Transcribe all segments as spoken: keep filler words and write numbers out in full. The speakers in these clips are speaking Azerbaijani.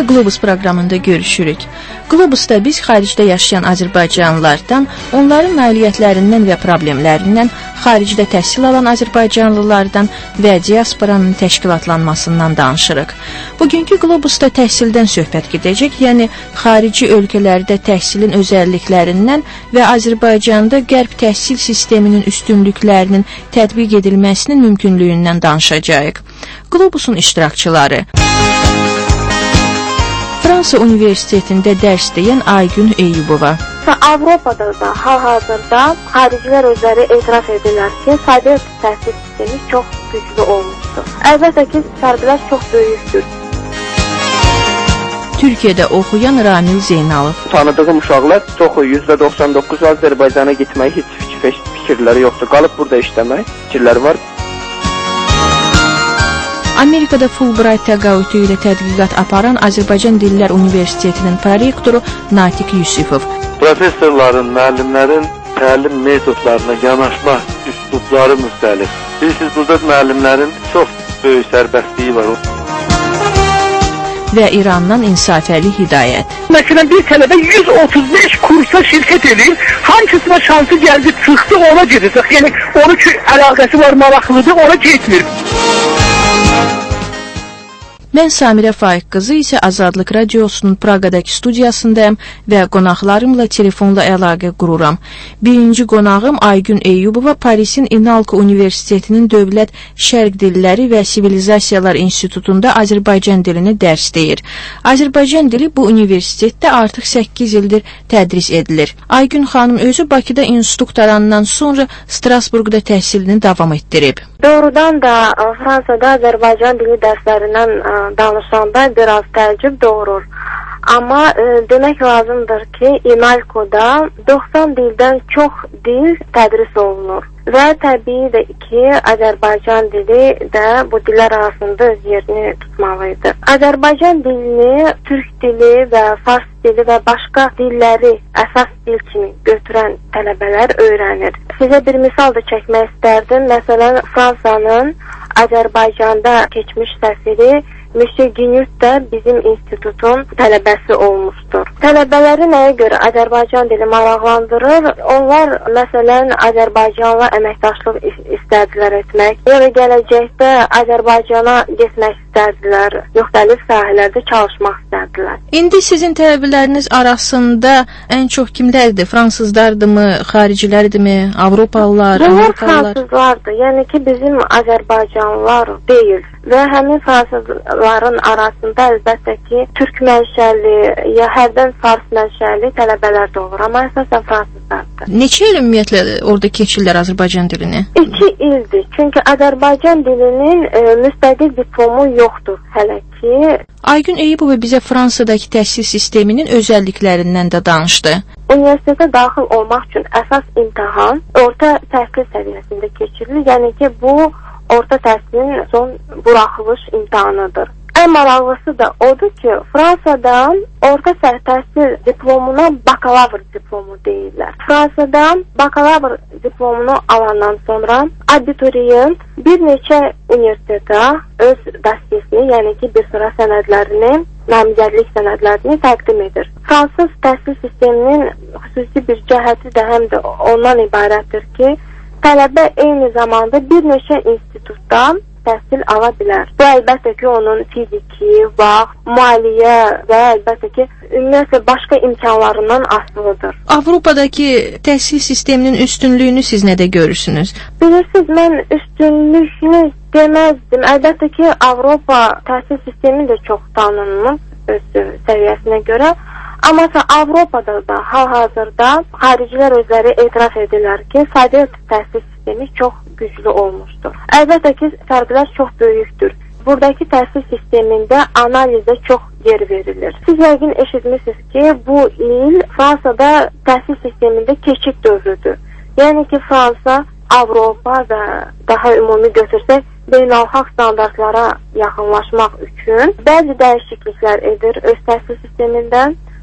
Qlobus proqramında görüşürük. Qlobusda biz xaricdə yaşayan Azərbaycanlılardan, onların nailiyyətlərindən və problemlərindən, xaricdə təhsil alan Azərbaycanlılardan və diasporanın təşkilatlanmasından danışırıq. Bugünkü Qlobusda təhsildən söhbət gedəcək, yəni xarici ölkələrdə təhsilin özəlliklərindən və Azərbaycanda qərb təhsil sisteminin üstünlüklərinin tətbiq edilməsinin mümkünlüyündən danışacağıq. Qlobusun iştirakçıları: Fransa Universitetində dərs deyən Aygün Eyyubova. Avropada da hal-hazırda xaricilər özləri etiraf edirlər ki, sovet təhsil sistemi çox güclü olmuşdur. Əlbəttə ki, fərqlər çox böyükdür. Türkiyədə oxuyan Ramil Zeynalov. Tanıdığım uşaqlar çoxu yüzdə doxsan doqquz Azərbaycana getməyi heç fikirləri yoxdur. Qalıb burada işləmək fikirləri var. Amerikada Fulbright təqaüdü ilə tədqiqat aparan Azərbaycan Dillər Universitetinin prorektoru Natiq Yusifov. Professorların, müəllimlərin təlim metodlarına yanaşma üslubları müxtəlif. Bilirsiniz, burada müəllimlərin çox böyük sərbəstliyi var. Və İrandan İnsafəli Hidayət. Məsələn, bir tələbə yüz otuz beş kursa şirkət edir, hangisine şansı gəldi, çıxdı, ona gedirsək. Yəni, onun ki, əlaqəsi var, maraqlıdır, ona getmir. Mən Samirə Faiq qızı isə Azadlıq Radiosunun Praqadakı studiyasındayım və qonaqlarımla telefonla əlaqə qururam. Birinci qonağım Aygün Eyyubova Parisin İnalco Universitetinin Dövlət Şərq Dilləri və Sivilizasiyalar İnstitutunda Azərbaycan dilini dərs deyir. Azərbaycan dili bu universitetdə artıq səkkiz ildir tədris edilir. Aygün xanım özü Bakıda institut tarandan sonra Strasburqda təhsilini davam etdirib. Doğrudan da Fransada Azərbaycan dili dərslərindən danışanda biraz təəccüb doğurur. Amma e, demək lazımdır ki, İnalco'da doxsan dildən çox dil tədris olunur. Və təbii ki, Azərbaycan dili də bu dillər arasında öz yerini tutmalıydı. Azərbaycan dilini Türk dili və Fars dili və başqa dilləri əsas dil kimi götürən tələbələr öyrənir. Sizə bir misal da çəkmək istərdim. Məsələn, Fransanın Azərbaycanda keçmiş səfiri Monsieur Guinut da bizim institutun tələbəsi olmuşdur. Tələbələri nəyə görə Azərbaycan dili maraqlandırır? Onlar, məsələn, Azərbaycanla əməkdaşlıq istədilər etmək, ya da gələcəkdə Azərbaycana getmək istədilər, müxtəlif sahələrdə çalışmaq istədilər. İndi sizin tələbələriniz arasında ən çox kimlərdir? Fransızlardırmı, xaricilərdirmi, Avropalılar, Bunlar Amerikalılar? Fransızlardır, yəni ki, bizim Azərbaycanlılar deyil. Və həmin fransızların arasında əlbəttə ki, türk mənşəli, ya hərdən fars mənşəli tələbələr də olur, amma əsasən fransızlardır. Neçə il ümumiyyətlə orada keçirlər Azərbaycan dilini? İki ildir, çünki Azərbaycan dilinin e, müstəqil diplomu yoxdur hələ ki. Aygün Eyyubova bizə Fransadakı təhsil sisteminin özəlliklərindən də danışdı. Universitetə daxil olmaq üçün əsas imtahan orta təhsil səviyyəsində keçirilir, yəni ki, bu orta təhsilin son buraxılış imtahanıdır. Ən maraqlısı da odur ki, Fransadan orta təhsil diplomuna bakalavr diplomu deyirlər. Fransadan bakalavr diplomunu alandan sonra abituriyent bir neçə universitetə öz dosiyesini, yəni ki, bir sıra sənədlərini, namizədlik sənədlərini təqdim edir. Fransız təhsil sisteminin xüsusi bir cəhəti də həm də ondan ibarətdir ki, tələbə eyni zamanda bir neçə institutdan təhsil ala bilər. Bu əlbəttə ki, onun fiziki, vaxt, maliyyə və əlbəttə ki, ümumiyyətlə başqa imkanlarından asılıdır. Avropadakı təhsil sisteminin üstünlüyünü siz nədə görürsünüz? Bilirsiniz, mən üstünlüyünü deməzdim. Əlbəttə ki, Avropa təhsil sistemi də çox tanınır öz səviyyəsinə görə. Amma Avropada da hal-hazırda xaricilər özləri etiraf edirlər ki, sovet təhsil sistemi çox güclü olmuşdur. Əlbəttə ki, fərqlər çox böyükdür. Buradakı təhsil sistemində analizə çox yer verilir. Siz yəqin eşitmişsiniz ki, bu il Fransada təhsil sistemində keçid dövrüdür. Yəni ki, Fransa, Avropa və daha ümumi götürsək, beynəlxalq standartlara yaxınlaşmaq üçün bəzi dəyişikliklər edir öz təhsil sistemindən.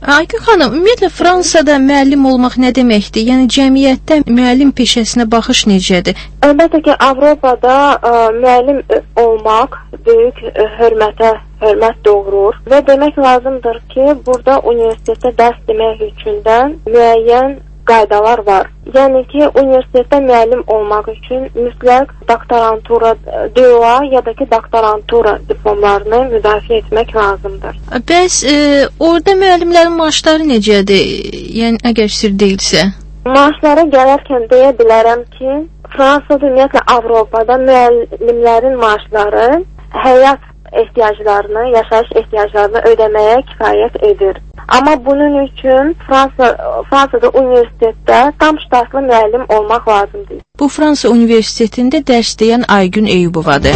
Aygün xanım, ümumiyyətlə Fransada müəllim olmaq nə deməkdir? Yəni cəmiyyətdə müəllim peşəsinə baxış necədir? Əlbəttə ki, Avropada ə, müəllim olmaq böyük ə, hörmətə hörmət doğurur və demək lazımdır ki, burada universitetdə dərs demək üçün də müəyyən qaydalar var. Yəni ki, universitetdə müəllim olmaq üçün mütləq doktorantura, D O A ya da ki, doktorantura diplomlarını müdafiə etmək lazımdır. Bəs e, orada müəllimlərin maaşları necədir? Yəni, əgər sir deyilsə? Maaşlara gələrkən deyə bilərəm ki, Fransada, ümumiyyətlə Avropada müəllimlərin maaşları həyat ehtiyaclarını, yaşayış ehtiyaclarını ödəməyə kifayət edir. Amma bunun üçün Fransa, Fransada universitetdə tam ştatlı müəllim olmaq lazımdır. Bu Fransa universitetində dərs deyən Aygün Eyübovadır.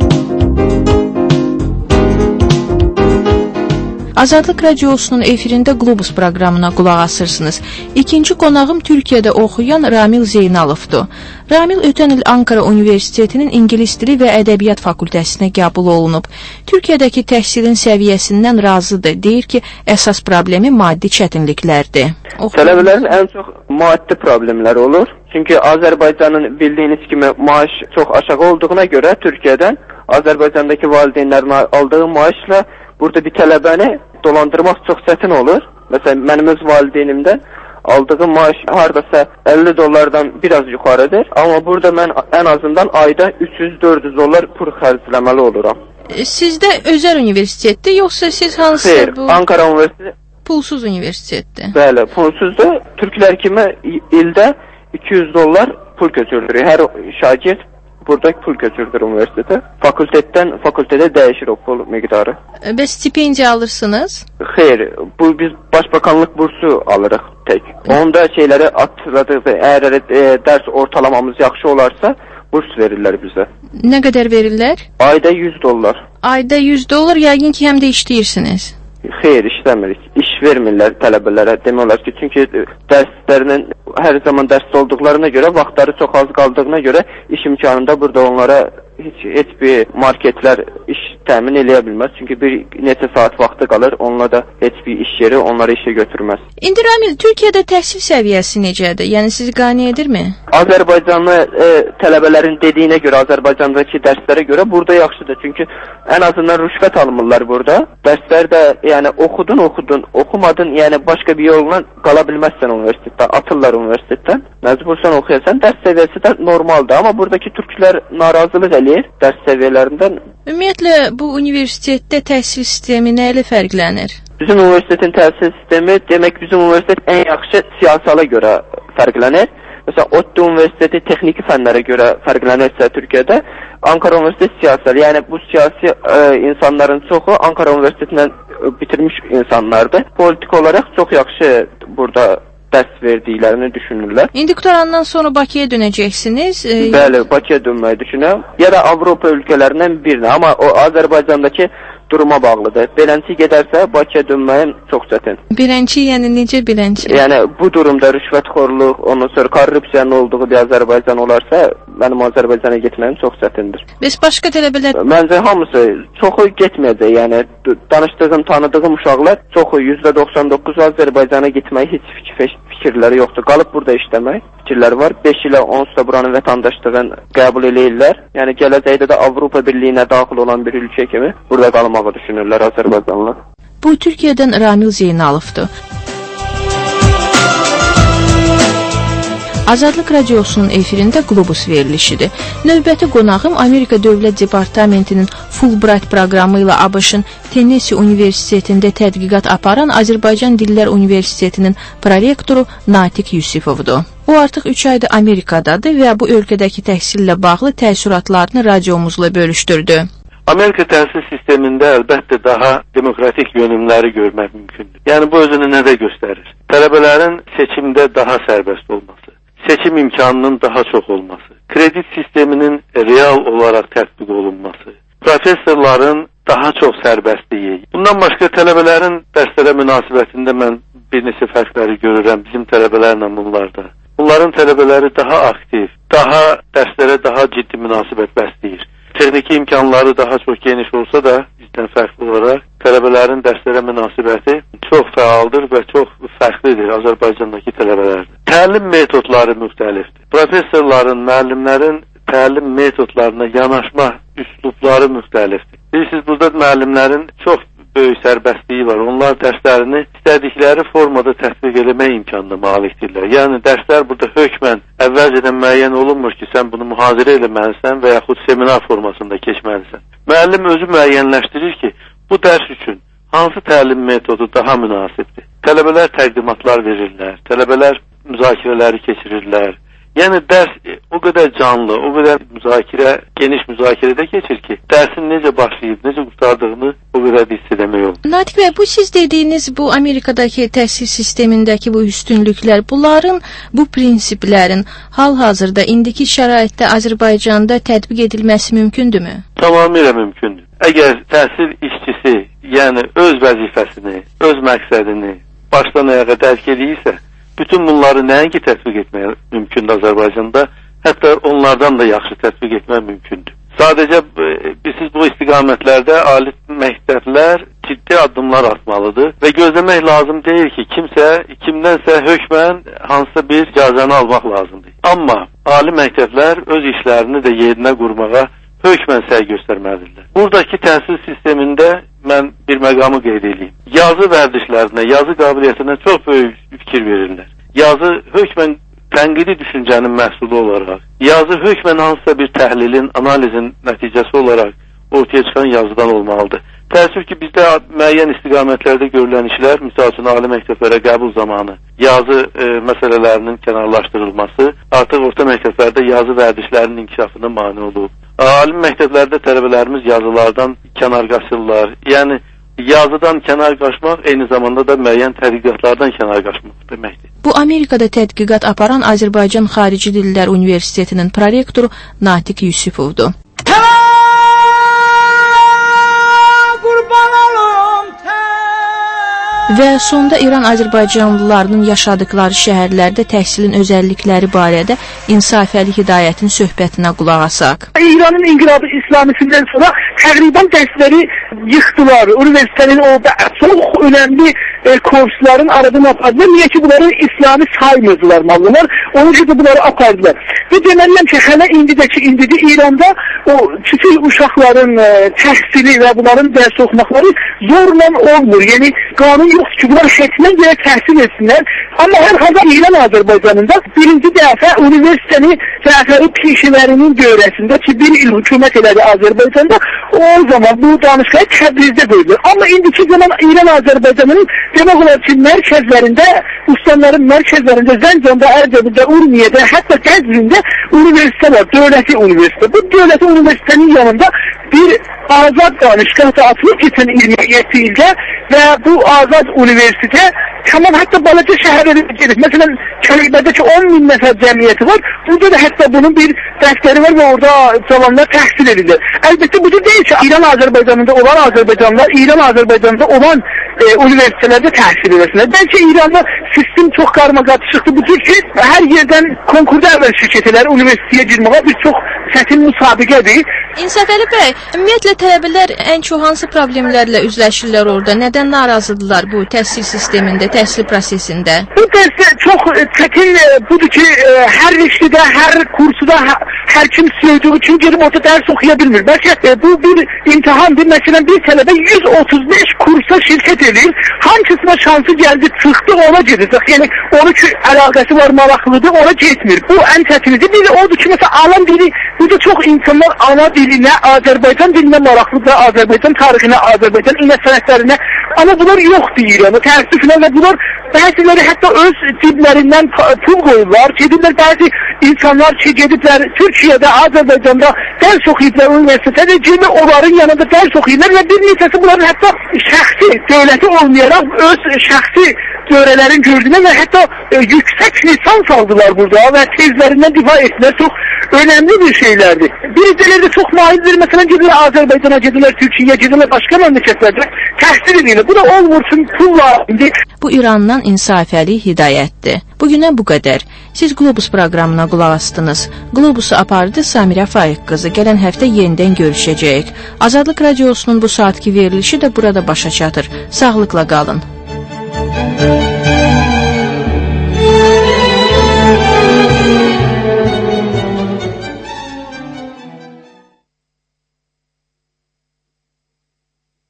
Azadlıq Radiosunun efirində Globus proqramına qulaq asırsınız. İkinci qonağım Türkiyədə oxuyan Ramil Zeynalovdur. Ramil ötən il Ankara Universitetinin İngilis dili və ədəbiyyat fakültəsinə qəbul olunub. Türkiyədəki təhsilin səviyyəsindən razıdır. Deyir ki, əsas problemi maddi çətinliklərdir. Tələbələrin ən çox maddi problemləri olur. Çünki Azərbaycanın bildiyiniz kimi maaş çox aşağı olduğuna görə Türkiyədən Azərbaycandakı valideynlərin aldığı maaşla burada bir tələbəni dolandırmaq çox çətin olur. Məsələn, mənim öz valideynimdən aldığım maaş hardasa əlli dollardan biraz yuxarıdır. Amma burada mən ən azından ayda üç yüz dörd yüz dollar pul xərcləməli oluram. Sizdə özəl universitetdir, yoxsa siz hansısa Xeyr, bu... Ankara Universiteti... Pulsuz universitetdir. Bəli, pulsuzdur. Türklər kimi ildə iki yüz dollar pul götürdürür. Hər şagird burada pul götürdür universitetə. Fakültətdən fakültədə dəyişir o pul miqdarı. Bəs stipendiya alırsınız? Xeyr, bu biz Başbakanlıq bursu alırıq tək. Onda şeyləri atladıq. Əgər e, dərs ortalamamız yaxşı olarsa, burs verirlər bizə. Nə qədər verirlər? Ayda yüz dollar. Ayda yüz dollar, yəqin ki, həm də işləyirsiniz. Xeyr, işləmirik. İş vermirlər tələbələrə. Demək olar ki, çünki dərslərinin hər zaman dərs olduqlarına görə, vaxtları çox az qaldığına görə iş imkanında burada onlara heç, heç bir marketlər iş təmin eləyə bilməz. Çünki bir neçə saat vaxtı qalır, onunla da heç bir iş yeri onları işə götürməz. İndi Ramil, Türkiyədə təhsil səviyyəsi necədir? Yəni sizi qane edirmi? Azərbaycanlı e, tələbələrin dediyinə görə, Azərbaycandakı dərslərə görə burada yaxşıdır. Çünki ən azından rüşvət almırlar burada. Dərslər də yəni oxudun, oxudun, oxumadın, yəni başqa bir yolla qala bilməzsən universitetdə, atırlar universitetdən. Məcbursan oxuyasan, dərs səviyyəsi də normaldır. Amma buradakı türklər narazılıq eləyir dərs səviyyələrindən. Ümumiyyətlə, bu universitetdə təhsil sistemi nə ilə fərqlənir? Bizim universitetin təhsil sistemi, demək bizim universitet ən yaxşı siyasala görə fərqlənir. Məsələn, ODTÜ Universiteti texniki fənlərə görə fərqlənirsə Türkiyədə, Ankara Universiteti siyasal, yəni bu siyasi e, insanların çoxu Ankara Universitetindən bitirmiş insanlardır. Politik olaraq çox yaxşı burada dərs verdiklərini düşünürlər. İndi qutarandan sonra Bakıya dönəcəksiniz? E, Bəli, Bakıya dönməyi düşünürəm. Ya da Avropa ölkələrindən birinə, amma o Azərbaycandakı duruma bağlıdır. Beləncə gedərsə Bakıya dönməyim çox çətin. Beləncə, yəni necə beləncə? Yəni bu durumda rüşvətxorluq, ondan sonra korrupsiyanın olduğu bir Azərbaycan olarsa, mənim Azərbaycana getməyim çox çətindir. Bəs başqa tələbələr? Məncə hamısı, çoxu getməyəcək. Yəni danışdığım, tanıdığım uşaqlar çoxu yüzdə doxsan doqquz Azərbaycana getməyi heç fikir, fikirləri yoxdur. Qalıb burada işləmək fikirləri var. beş ilə onsuz da buranın vətəndaşlığını qəbul eləyirlər. Yəni gələcəkdə də Avropa Birliyinə daxil olan bir ölkə kimi burada qalmağı düşünürlər Azərbaycanlılar. Bu Türkiyədən Ramil Zeynalovdur. Azadlıq Radiosunun efirində Globus verilişidir. Növbəti qonağım Amerika Dövlət Departamentinin Fulbright proqramı ilə ABŞ-ın Tennessee Universitetində tədqiqat aparan Azərbaycan Dillər Universitetinin prorektoru Natiq Yusifovdur. O artıq üç aydır Amerikadadır və bu ölkədəki təhsillə bağlı təəssüratlarını radiomuzla bölüşdürdü. Amerika təhsil sistemində əlbəttə daha demokratik yönümləri görmək mümkündür. Yəni bu özünü nədə göstərir? Tələbələrin seçimdə daha sərbəst olması, seçim imkanının daha çox olması, kredit sisteminin real olaraq tətbiq olunması, professorların daha çox sərbəstliyi. Bundan başqa tələbələrin dərslərə münasibətində mən bir neçə fərqləri görürəm bizim tələbələrlə bunlarda. Bunların tələbələri daha aktiv, daha dərslərə daha ciddi münasibət bəsləyir. Texniki imkanları daha çox geniş olsa da bizdən fərqli olaraq tələbələrin dərslərə münasibəti çox fəal realdır və çox fərqlidir Azərbaycandakı tələbələrdə. Təlim metodları müxtəlifdir. Professorların, müəllimlərin təlim metodlarına yanaşma üslubları müxtəlifdir. Bilirsiniz, burada müəllimlərin çox böyük sərbəstliyi var. Onlar dərslərini istədikləri formada tətbiq eləmək imkanına malikdirlər. Yəni, dərslər burada hökmən əvvəlcədən müəyyən olunmur ki, sən bunu mühazirə eləməlisən və yaxud seminar formasında keçməlisən. Müəllim özü müəyyənləşdirir ki, bu dərs üçün hansı təlim metodu daha münasibdir? Tələbələr təqdimatlar verirlər, tələbələr müzakirələri keçirirlər. Yəni, dərs o qədər canlı, o qədər müzakirə, geniş müzakirədə keçir ki, dərsin necə başlayıb, necə qurtardığını o qədər hiss edəmək olur. Natiq bəy, bu siz dediyiniz bu Amerikadakı təhsil sistemindəki bu üstünlüklər, bunların, bu prinsiplərin hal-hazırda indiki şəraitdə Azərbaycanda tətbiq edilməsi mümkündürmü? Tamamilə mümkündür. Əgər təhsil işçisi, yəni öz vəzifəsini, öz məqsədini başdan ayağa dərk edirsə, bütün bunları nəinki tətbiq etmək mümkündür Azərbaycanda, hətta onlardan da yaxşı tətbiq etmək mümkündür. Sadəcə siz bu istiqamətlərdə ali məktəblər ciddi addımlar atmalıdır və gözləmək lazım deyil ki, kimsə, kimdənsə hökmən hansısa bir icazəni almaq lazımdır. Amma ali məktəblər öz işlərini də yerinə qurmağa hökmən səy göstərməlidirlər. Buradakı təhsil sistemində mən bir məqamı qeyd edeyim. Yazı vərdişlərinə, yazı qabiliyyətinə çox böyük fikir verirlər. Yazı hökmən tənqidi düşüncənin məhsulu olaraq, yazı hökmən hansısa bir təhlilin, analizin nəticəsi olaraq ortaya çıxan yazıdan olmalıdır. Təəssüf ki, bizdə müəyyən istiqamətlərdə görülən işlər, misal üçün ali məktəblərə qəbul zamanı yazı e, məsələlərinin kənarlaşdırılması artıq orta məktəblərdə yazı vərdişlərinin inkişafına mane olub. Ali məktəblərdə tələbələrimiz yazılardan kənar qaçırlar. Yəni, yazıdan kənar qaçmaq eyni zamanda da müəyyən tədqiqatlardan kənar qaçmaq deməkdir. Bu, Amerikada tədqiqat aparan Azərbaycan Xarici Dillər Universitetinin prorektoru Natiq Yusifovdur. Və sonda İran Azərbaycanlılarının yaşadıkları şəhərlərdə təhsilin özəllikləri barədə İnsafəli Hidayətin söhbətinə qulaq asaq. İranın inqilabı İslamisindən sonra təqribən dərsləri yıxdılar. Universitetin orada çox önəmli e, kursların aradan apardılar. Niyə ki, bunları İslami saymırdılar mallar. Onun üçün de bunları apardılar. Ve deməliyəm ki, hələ indidəki indidi İranda o kiçik uşaqların e, təhsili və bunların dərs oxumaqları zorla olmur. Yəni, qanun yoxdur ki, bunlar şəkilən görə təhsil etsinlər. Amma hər halda İran Azərbaycanında birinci dəfə universiteni rəhbəri peşələrinin dövrəsində ki, bir il hükümət elədi Azərbaycanda, o zaman bu danışıqlar Təbrizdə qoyulur. Amma indiki zaman İran Azərbaycanının demək olar ki, mərkəzlərində, ustanların mərkəzlərində, Zəncanda, Ərdəbildə, Urmiyədə, hətta Qəzvində universitet var, dövləti universitet. Bu dövləti universitetin yanında bir azad danışqah da atılıb geçən iyirmi yeddi ildə və bu azad universitet tamam hətta balaca şəhərlərə gedir. Məsələn, Kəlbədəki on min nəfər cəmiyyəti var. Burada da hətta bunun bir dərsləri var və orada cavanlar təhsil edirlər. Əlbəttə bu da deyil ki, İran Azərbaycanında olan Azərbaycanlılar İran Azərbaycanında olan e, universitetlərdə təhsil edirsinlər. Bəlkə İranda sistem çox qarmaqarışıqdır. Budur ki, hər yerdən konkurda əvvəl şirkətlər universitetə girməyə bir çox çətin müsabiqədir. İnsafəli bəy, ümumiyyətlə tələbələr ən çox hansı problemlərlə üzləşirlər orada? Nədən narazıdırlar bu təhsil sistemində, təhsil prosesində? Bu dərsə çox çətin budur ki, hər riştidə, hər kursuda hər kim söylediği için girib orada dərs oxuya bilmir. Bəlkə e, bu bir imtihandır. Məsələn, bir tələbə yüz otuz beş kursa şirkət edir. Hangisine şansı geldi, çıxdı, ona gedəcək. Yəni, onun ki, əlaqəsi var, maraqlıdır, ona getmir. Bu ən çətinidir. Bir de odur ki, məsələn, alan dili, burada çox insanlar ana dilinə, Azərbaycan dilinə maraqlıdır, Azərbaycan tarixinə, Azərbaycan ilmə sənətlərinə. Amma bunlar yoxdur İran'da, təəssüflə və bunlar bəziləri hətta öz ciblərindən pul qoyurlar. Gedirlər, bəzi insanlar ki, gediblər Türkiyədə, Azərbaycanda dərs oxuyublar universitetdə, kimi onların yanında dərs oxuyurlar və bir neçəsi bunların hətta şəxsi, dövləti olmayaraq öz şəxsi dövrələrin gördülər və hətta e, yüksək lisans aldılar burada və tezlərindən difa etdilər. Çox önemli bir şeylerdi. Biricileri de çok maildir. Mesela gidiyorlar Azerbaycan'a, gidiyorlar Türkiye'ye, gidiyorlar başka memleketlerde təhsil edilir. Bu da olmursun pulla. Bu İrandan İnsafəli Hidayətdir. Bugünə bu qədər. Siz Globus proqramına qulaq astınız. Globusu apardı Samirə Faiq qızı. Gələn həftə yenidən görüşəcəyik. Azadlıq Radiosunun bu saatki verilişi də burada başa çatır. Sağlıqla qalın.